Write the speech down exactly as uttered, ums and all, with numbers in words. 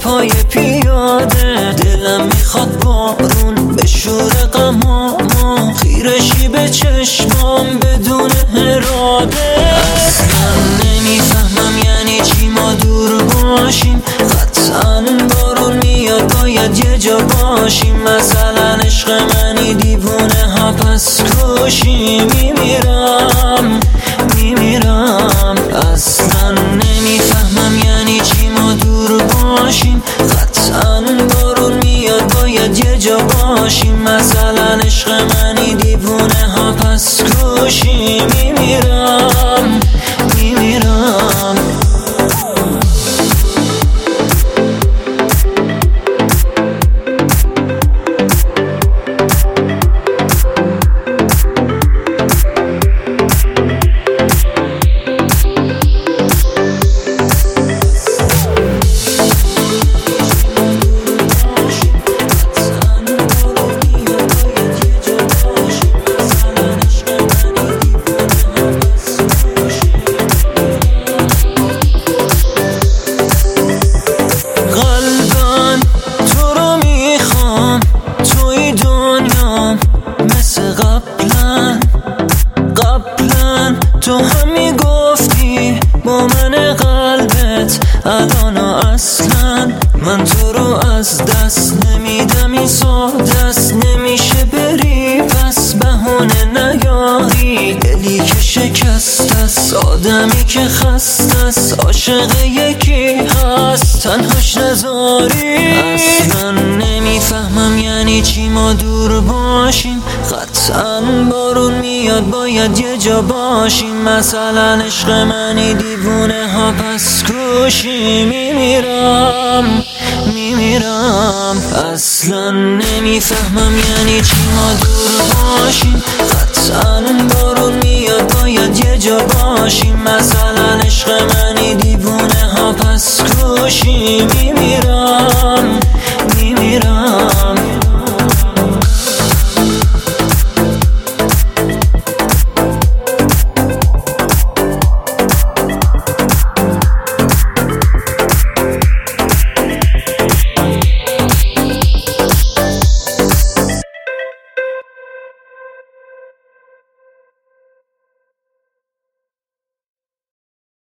پای پیاده. دلم میخواد بارون به شور غمامو، خیرشی به چشمام بدون اراده. اصلا نمیفهمم یعنی چی ما دور باشیم، قطعا بارون میاد باید یه جا باشیم. مثلا عشق منی دیوونه ها پس کشی. میمیرم میمیرم اصلا نمیفهمم یعنی چی ما دور باشیم، قطعا بارون میاد باید یه جا باشیم. مثلا عشق منی دیوونه ها پس کشی. میمیرم میمیرم تو هم میگفتی با من قلبت الان اصلا من تو رو از دست نمیدم. این ساده است نمیشه بری پس بهونه نیاری. دلی که شکست است، آدمی که خسته است، عاشق یکی هست تنهاش نذاری. اصلا نمیفهمم یعنی چی ما دور باشیم، قطعا بارون میاد باید یه جا باشیم. مثلا عشق منی دیوونه ها پس کشی. میمیرم میمیرم اصلا نمیفهمم یعنی چی ما دور باشیم، قطعا بارون میاد باید یه جا باشیم. مثلا عشق منی دیوونه ها پس کشی. میمیرم